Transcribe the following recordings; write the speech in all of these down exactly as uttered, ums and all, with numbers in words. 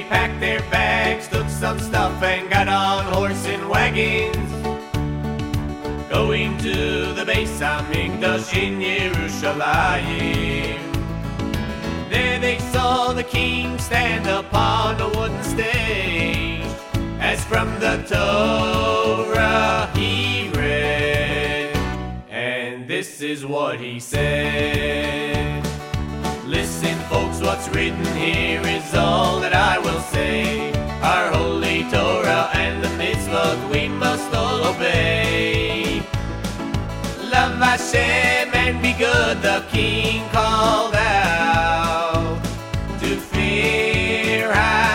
packed their bags, took some stuff and got on horse and wagons, going to the Beis Hamikdash in Yerushalayim. There they saw the king stand upon a wooden stage, as from the Torah he read, and this is what he said. Listen, folks, what's written here is all that I will say. Our holy Torah and the mitzvot we must all obey. Love Hashem and be good, the king called out. To fear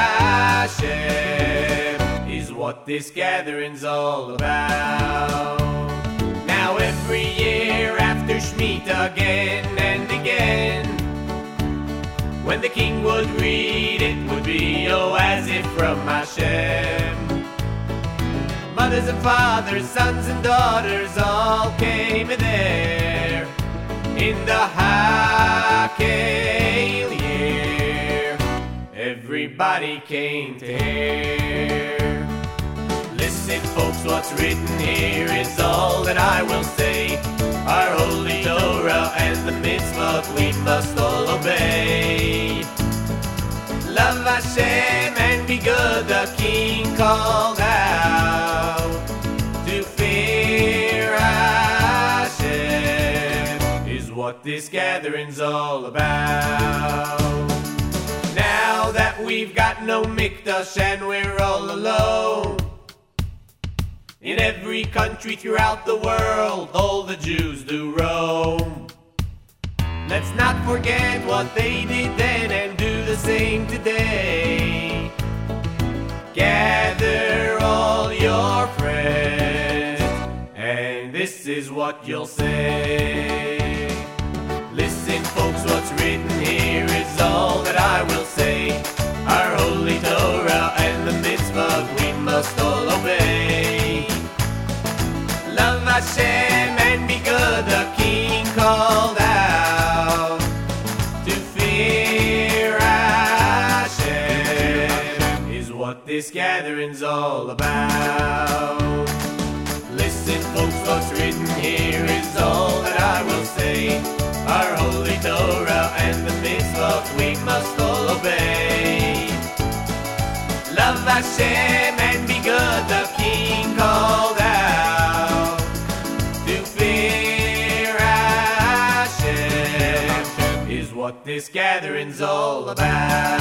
Hashem is what this gathering's all about. Now every year after Shemitah again and again, when the king would read, it would be, oh, as if from Hashem. Mothers and fathers, sons and daughters all came there in the Hakel year. Everybody came to hear. Listen, folks, what's written here is all that I will say. Our holy Torah and the mitzvot we must all obey. Love Hashem and be good, the king called out. To fear Hashem is what this gathering's all about. Now that we've got no mikdash and we're all alone, in every country throughout the world, all the Jews do roam. Let's not forget what they did then and do the same today. Gather all your friends, and this is what you'll say. Listen, folks, what's written here is all that I will say. Our holy Torah and the mitzvot we must all obey. Love Hashem and be good, the king called out. To fear Hashem is what this gathering's all about. Listen, folks, what's written here is all that I will say. Our holy Torah and the mitzvot we must all obey. Love Hashem and be good, the king called out. To fear Hashem is what this gathering's all about.